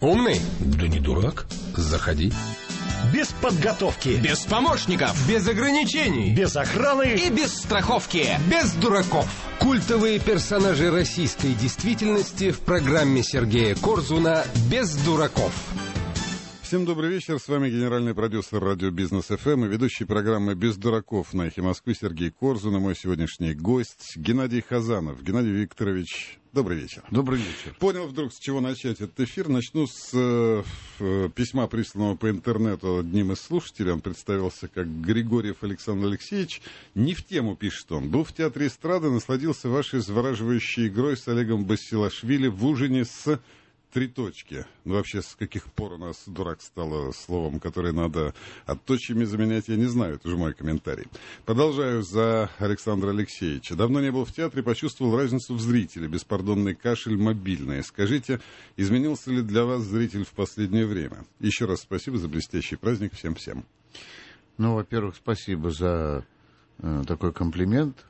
Умный? Да не дурак. Заходи. Без подготовки. Без помощников. Без ограничений. Без охраны. И без страховки. Без дураков. Культовые персонажи российской действительности в программе Сергея Корзуна «Без дураков». Всем добрый вечер. С вами генеральный продюсер радио Бизнес ФМ и ведущий программы «Без дураков» на «Эхе Москвы» Сергей Корзун. И мой сегодняшний гость Геннадий Хазанов. Геннадий Викторович, добрый вечер. Добрый вечер. Понял вдруг, с чего начать этот эфир. Начну с письма, присланного по интернету одним из слушателей. Он представился как Григорьев Александр Алексеевич. Не в тему, пишет он. Был в Театре эстрады, насладился вашей завораживающей игрой с Олегом Басилашвили в ужине с... Три точки. Ну, вообще, с каких пор у нас дурак стало словом, которое надо отточьями заменять, я не знаю. Это уже мой комментарий. Продолжаю за Александра Алексеевича. Давно не был в театре, почувствовал разницу в зрителе. Беспардонный кашель, мобильный. Скажите, изменился ли для вас зритель в последнее время? Еще раз спасибо за блестящий праздник всем-всем. Ну, во-первых, спасибо за такой комплимент,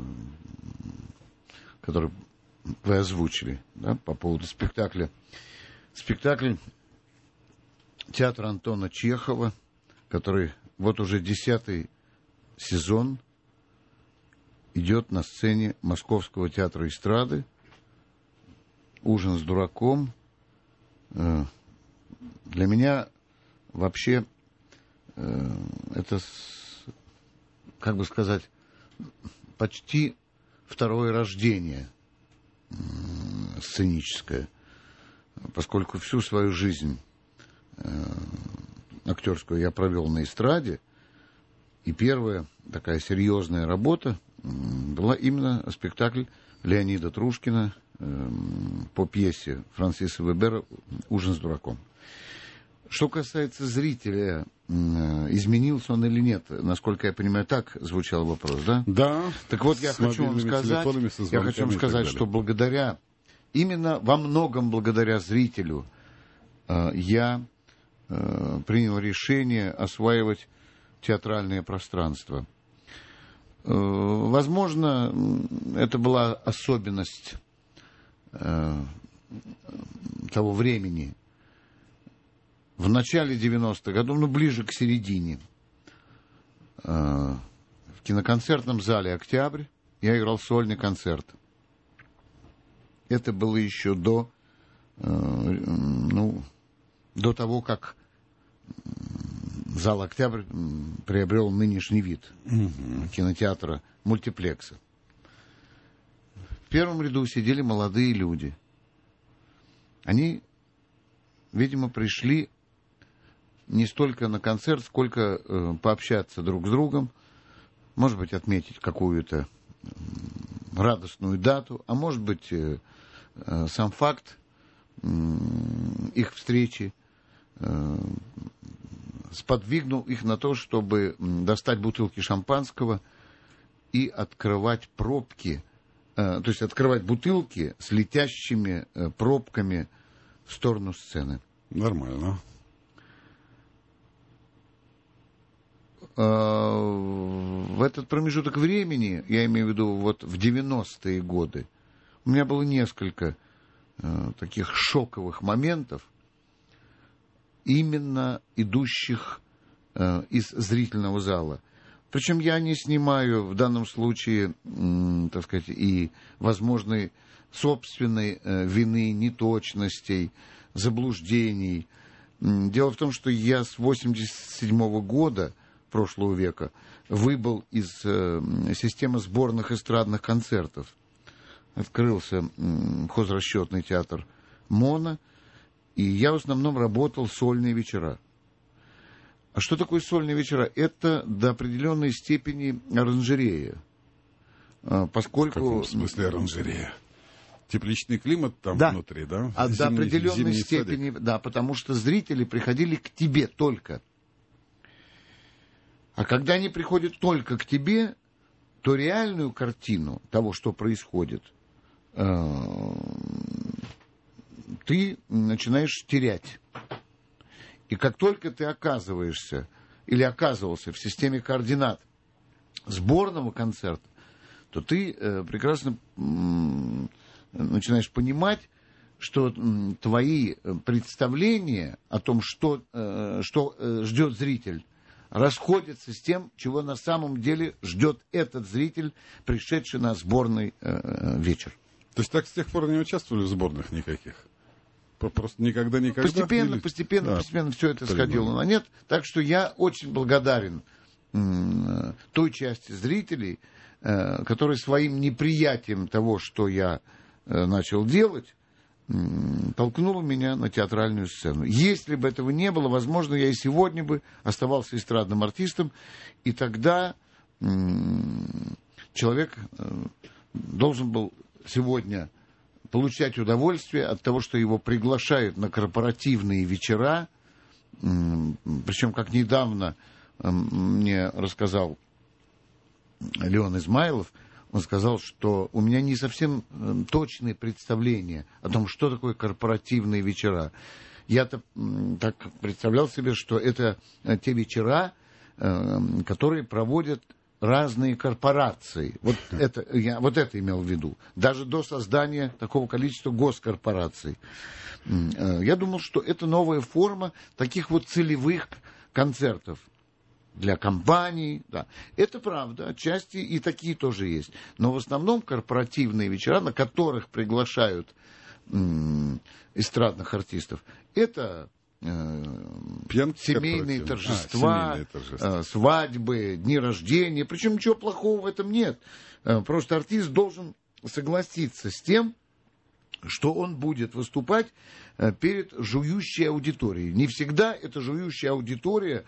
который вы озвучили, да, по поводу спектакля. Спектакль театра Антона Чехова, который вот уже 10-й сезон идет на сцене Московского театра эстрады. «Ужин с дураком». Для меня вообще это, как бы сказать, почти второе рождение сценическое, поскольку всю свою жизнь актерскую я провел на эстраде, и первая такая серьезная работа была именно спектакль Леонида Трушкина по пьесе Франсиса Вебера «Ужин с дураком». Что касается зрителя, изменился он или нет, насколько я понимаю, так звучал вопрос, да? Да. Так вот, я хочу вам сказать, что благодаря, именно во многом благодаря зрителю, я принял решение осваивать театральное пространство. Возможно, это была особенность того времени. В начале 90-х годов, ну, ближе к середине, в киноконцертном зале «Октябрь» я играл сольный концерт. Это было еще до того, как зал «Октябрь» приобрел нынешний вид кинотеатра мультиплекса. В первом ряду сидели молодые люди. Они, видимо, пришли не столько на концерт, сколько пообщаться друг с другом, может быть, отметить какую-то радостную дату, а может быть, сам факт их встречи сподвигнул их на то, чтобы достать бутылки шампанского и открывать пробки, то есть открывать бутылки с летящими пробками в сторону сцены. Нормально. В этот промежуток времени, я имею в виду вот в 90-е годы, у меня было несколько таких шоковых моментов, именно идущих из зрительного зала. Причем я не снимаю в данном случае, так сказать, и возможной собственной вины, неточностей, заблуждений. Дело в том, что я с 87 года прошлого века выбыл из системы сборных эстрадных концертов. Открылся хозрасчетный театр МОНа, и я в основном работал сольные вечера. А что такое сольные вечера? Это до определенной степени оранжерея. Поскольку... В каком смысле оранжерея? Тепличный климат там внутри, да? До определенной степени, да, потому что зрители приходили к тебе только. А когда они приходят только к тебе, то реальную картину того, что происходит, ты начинаешь терять. И как только ты оказываешься или оказывался в системе координат сборного концерта, то ты прекрасно начинаешь понимать, что твои представления о том, что ждет зритель, расходятся с тем, чего на самом деле ждет этот зритель, пришедший на сборный вечер. То есть так с тех пор не участвовали в сборных никаких? Просто никогда? Постепенно все это сходило на нет. Так что я очень благодарен той части зрителей, которые своим неприятием того, что я начал делать, толкнула меня на театральную сцену. Если бы этого не было, возможно, я и сегодня бы оставался эстрадным артистом, и тогда человек должен был сегодня получать удовольствие от того, что его приглашают на корпоративные вечера, причем, как недавно мне рассказал Леон Измайлов, он сказал, что у меня не совсем точные представления о том, что такое корпоративные вечера. Я-то так представлял себе, что это те вечера, которые проводят разные корпорации. Вот это имел в виду. Даже до создания такого количества госкорпораций. Я думал, что это новая форма таких вот целевых концертов. Для компаний, да. Это правда, отчасти и такие тоже есть. Но в основном корпоративные вечера, на которых приглашают эстрадных артистов, это семейные торжества, свадьбы, дни рождения. Причем ничего плохого в этом нет. Просто артист должен согласиться с тем, что он будет выступать перед жующей аудиторией. Не всегда эта жующая аудитория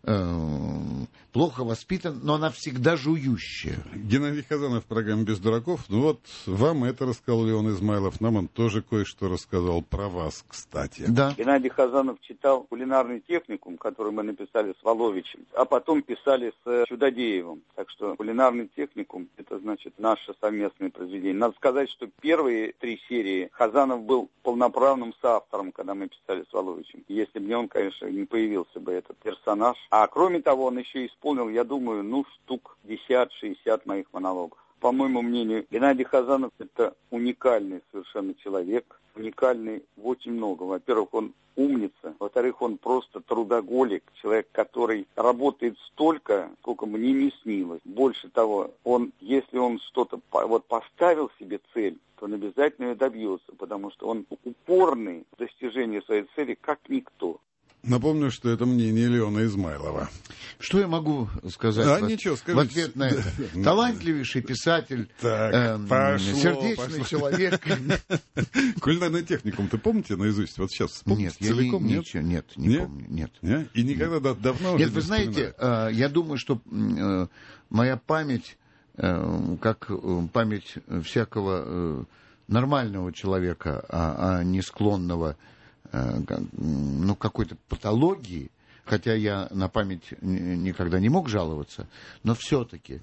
плохо воспитана, но она всегда жующая. Геннадий Хазанов в программе «Без дураков». Ну вот, вам это рассказал Леон Измайлов, нам он тоже кое-что рассказал про вас, кстати. Да. Геннадий Хазанов читал кулинарный техникум, который мы написали с Воловичем, а потом писали с Чудодеевым. Так что кулинарный техникум — это, значит, наше совместное произведение. Надо сказать, что первые 3 серии Хазанов был полноправным соавтором, когда мы писали с Воловичем. Если бы не он, конечно, не появился бы этот персонаж. А кроме того, он еще исполнил, я думаю, штук 50-60 моих монологов. По моему мнению, Геннадий Хазанов — это уникальный совершенно человек, уникальный в очень многом. Во-первых, он умница, во-вторых, он просто трудоголик, человек, который работает столько, сколько мне не снилось. Больше того, если он что-то поставил себе цель, то он обязательно ее добьется, потому что он упорный в достижении своей цели, как никто. Напомню, что это мнение Леона Измайлова. Что я могу сказать ничего, в ответ на это? Талантливейший писатель, сердечный человек. Кулинарный техникум, ты помните наизусть? Вот сейчас вспомните целиком? Нет, не помню. Нет. И никогда давно уже не вы знаете, я думаю, что моя память, как память всякого нормального человека, а не склонного к какой-то патологии, хотя я на память никогда не мог жаловаться, но все-таки,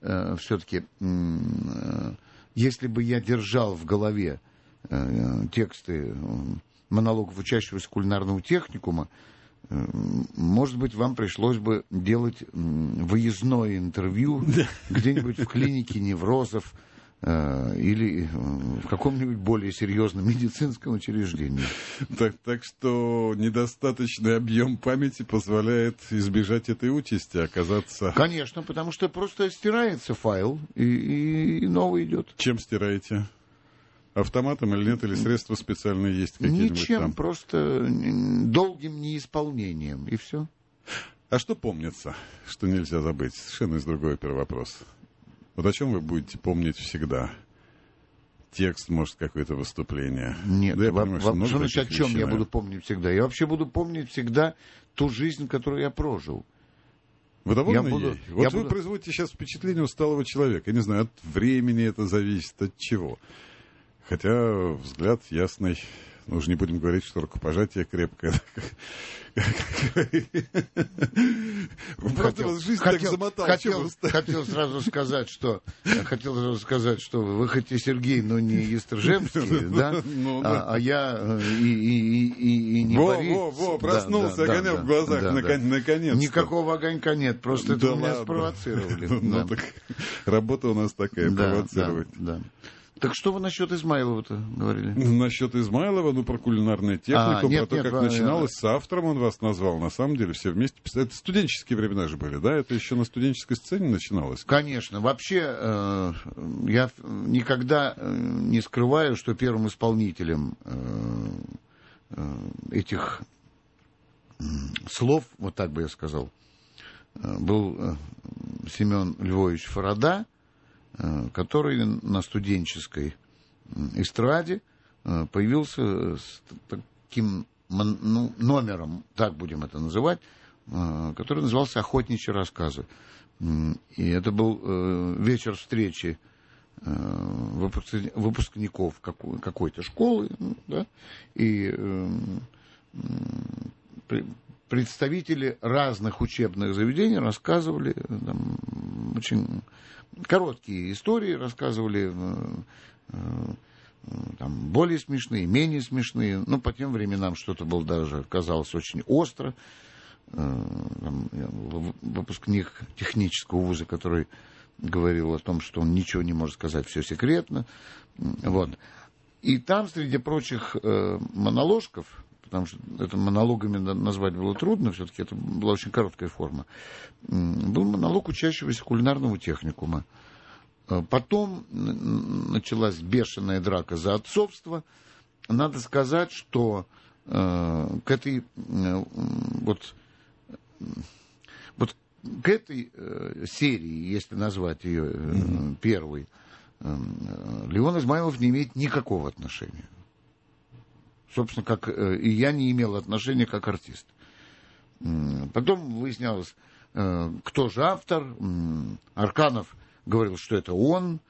если бы я держал в голове тексты монологов учащегося кулинарного техникума, может быть, вам пришлось бы делать выездное интервью где-нибудь в клинике неврозов или в каком-нибудь более серьезном медицинском учреждении. Так что недостаточный объем памяти позволяет избежать этой участи, оказаться... Конечно, потому что просто стирается файл, и новый идет. Чем стираете? Автоматом или нет, или средства специальные есть какие-нибудь? Ничем, там? Просто долгим неисполнением, и все. А что помнится, что нельзя забыть? Совершенно из другой вопрос. Вот о чем вы будете помнить всегда? Текст, может, какое-то выступление? Нет, да, я понимаю, что о чем я буду помнить всегда? Я вообще буду помнить всегда ту жизнь, которую я прожил. Вы довольны ей? Вот вы производите сейчас впечатление усталого человека. Я не знаю, от времени это зависит, от чего. Хотя взгляд ясный. Мы уже не будем говорить, что рукопожатие крепкое. Просто вас жизнь так замотала. Хотел сразу сказать, что вы хоть и Сергей, но не Естржемский, да? А я и не Борис. Проснулся, огонек в глазах, наконец-то. Никакого огонька нет, просто это меня спровоцировали. Ну так, работа у нас такая, провоцировать. Так что вы насчет Измайлова-то говорили? Насчет Измайлова, про кулинарную технику, про то, как начиналось с автором, он вас назвал. На самом деле все вместе писали. Это студенческие времена же были, да? Это еще на студенческой сцене начиналось? Конечно. Вообще, я никогда не скрываю, что первым исполнителем этих слов, вот так бы я сказал, был Семен Львович Фарада, который на студенческой эстраде появился с таким номером, так будем это называть, который назывался «Охотничьи рассказы». И это был вечер встречи выпускников какой-то школы, да, и представители разных учебных заведений рассказывали там, очень короткие истории, рассказывали там, более смешные, менее смешные. Ну, по тем временам что-то было даже, казалось, очень остро. Там, выпускник технического вуза, который говорил о том, что он ничего не может сказать, все секретно. Вот. И там, среди прочих моноложков, потому что это монологами назвать было трудно, все-таки это была очень короткая форма, был монолог учащегося кулинарного техникума. Потом началась бешеная драка за отцовство. Надо сказать, что к этой к этой серии, если назвать ее первой, Леон Измайлов не имеет никакого отношения. Собственно, как и я не имел отношения как артист. Потом выяснялось, кто же автор. Арканов говорил, что это он.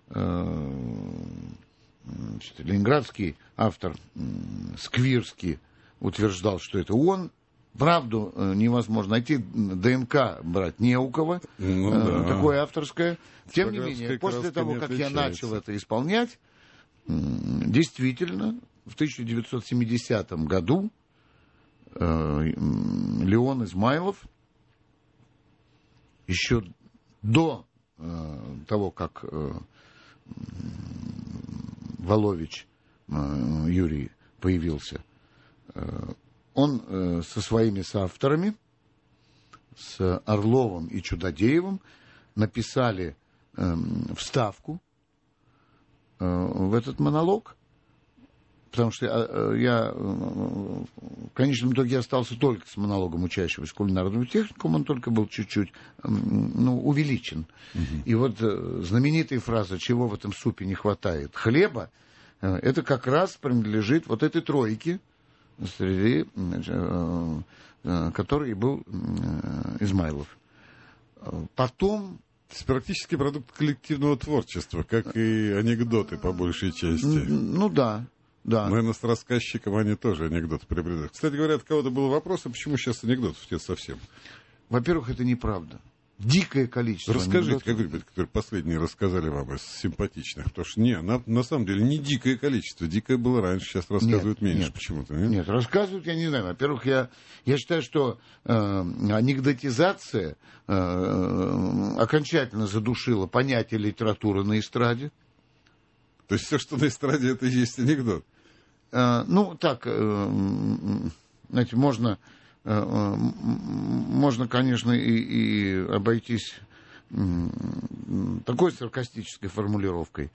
Ленинградский автор Сквирский утверждал, что это он. Правду невозможно найти, ДНК брать не у кого, такое авторское. Тем не менее, после того, как я начал это исполнять, действительно, в 1970 году Леон Измайлов, еще до того, как Волович Юрий появился, он со своими соавторами, с Орловым и Чудодеевым, написали вставку в этот монолог, потому что я в конечном итоге остался только с монологом учащегося кулинарного техникума, он только был чуть-чуть увеличен. И вот знаменитая фраза «Чего в этом супе не хватает? Хлеба?» это как раз принадлежит вот этой тройке, среди которой был Измайлов. Потом... Это практически продукт коллективного творчества, как и анекдоты по большей части. Ну да. Наверное, с рассказчиком они тоже анекдоты приобретают. Кстати говоря, от кого-то был вопрос, а почему сейчас анекдотов нет совсем? Во-первых, это неправда. Дикое количество. Расскажите, какой-нибудь, который последние рассказали вам из симпатичных. Потому что на самом деле не дикое количество. Дикое было раньше, сейчас рассказывают меньше почему-то. Нет, рассказывают, я не знаю. Во-первых, я считаю, что анекдотизация окончательно задушила понятие литературы на эстраде. То есть все, что на эстраде, это и есть анекдот? Знаете, можно, конечно, и обойтись такой саркастической формулировкой.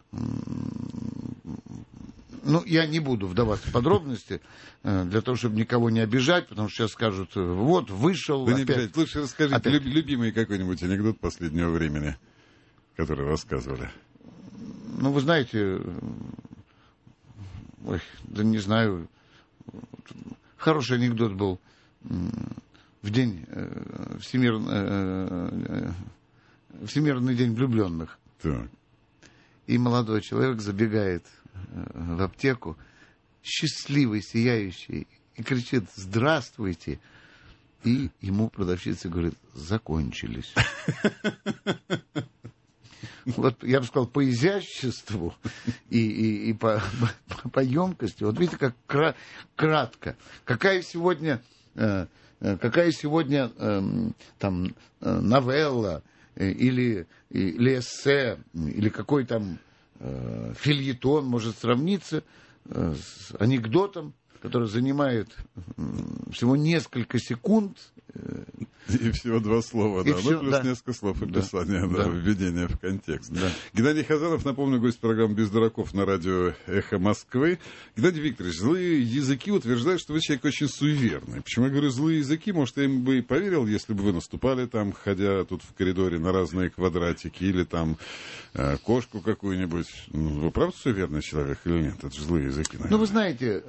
Я не буду вдаваться в подробности, для того, чтобы никого не обижать, потому что сейчас скажут, вот, вышел... Да не обижать, лучше расскажите любимый какой-нибудь анекдот последнего времени, который рассказывали. Вы знаете, да не знаю, хороший анекдот был в день Всемирный день влюбленных. Так. И молодой человек забегает в аптеку, счастливый, сияющий, и кричит: «Здравствуйте!» И ему продавщица говорит: «Закончились». Вот я бы сказал, по изяществу и по емкости. Вот видите, как кратко. Какая сегодня там новелла или эссе, или какой там фельетон может сравниться с анекдотом, который занимает всего несколько секунд. И всего 2 слова, да. Все, плюс несколько слов описания, введения в контекст. Да. Геннадий Хазанов, напомню, гость программы «Без дураков» на радио «Эхо Москвы». Геннадий Викторович, злые языки утверждают, что вы человек очень суеверный. Почему я говорю злые языки? Может, я им бы и поверил, если бы вы наступали там, ходя тут в коридоре на разные квадратики, или там кошку какую-нибудь. Вы правда суеверный человек или нет? Это же злые языки, наверное. Ну, вы знаете...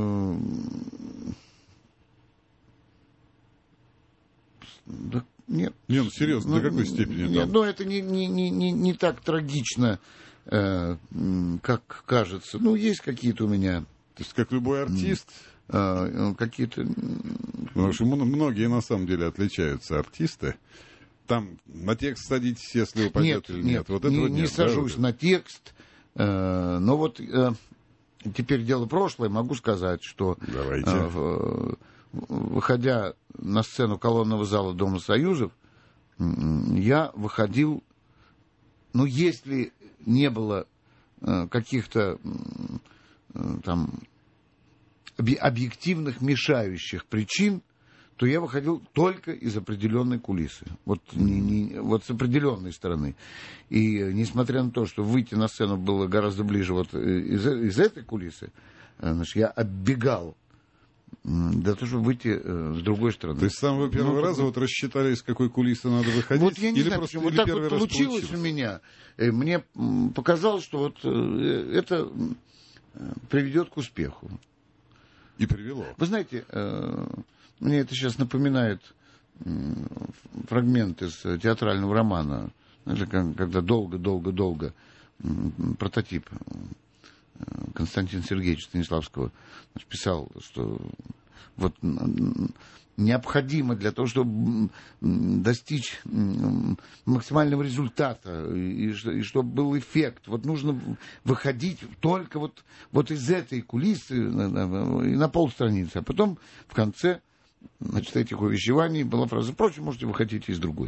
Да, нет. Не, ну серьезно, до какой степени? Нет, ну это не так трагично, как кажется. Ну, есть какие-то у меня... То есть, как любой артист? Какие-то... Потому что многие, на самом деле, отличаются артисты. Там на текст садитесь, если вы пойдете или нет. Вот этого не нет, сажусь на текст. Но вот теперь дело прошлое. Могу сказать, что... Давайте. Выходя на сцену колонного зала Дома Союзов, я выходил, ну, если не было каких-то там объективных мешающих причин, то я выходил только из определенной кулисы, вот с определенной стороны. И несмотря на то, что выйти на сцену было гораздо ближе вот из этой кулисы, значит, я оббегал для того, чтобы выйти с другой стороны. То есть с самого первого раза вот рассчитали, из какой кулисы надо выходить? Вот я не или знаю, просто, почему. Вот так вот получилось у меня. Мне показалось, что вот это приведет к успеху. И привело. Вы знаете, мне это сейчас напоминает фрагмент из театрального романа. Знаете, когда долго прототип Константина Сергеевича Станиславского писал, что вот необходимо для того, чтобы достичь максимального результата, и чтобы был эффект, вот нужно выходить только вот из этой кулисы и на полстраницы, а потом в конце, значит, этих увещеваний была фраза: впрочем, можете выходить из другой.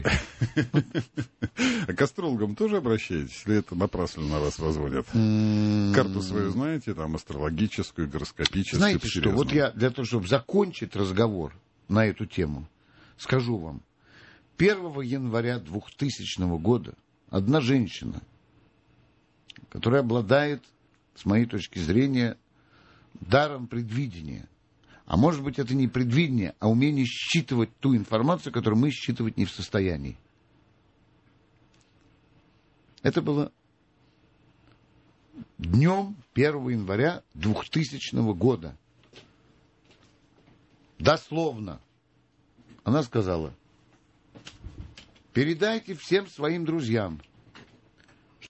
А к астрологам тоже обращаетесь? Или это напрасно на вас возводят? Карту свою знаете, там, астрологическую, гороскопическую? Знаете что, вот я для того, чтобы закончить разговор на эту тему, скажу вам. 1 января 2000 года одна женщина, которая обладает, с моей точки зрения, даром предвидения, а может быть, это не предвидение, а умение считывать ту информацию, которую мы считывать не в состоянии. Это было днем 1 января 2000 года. Дословно. Она сказала: передайте всем своим друзьям,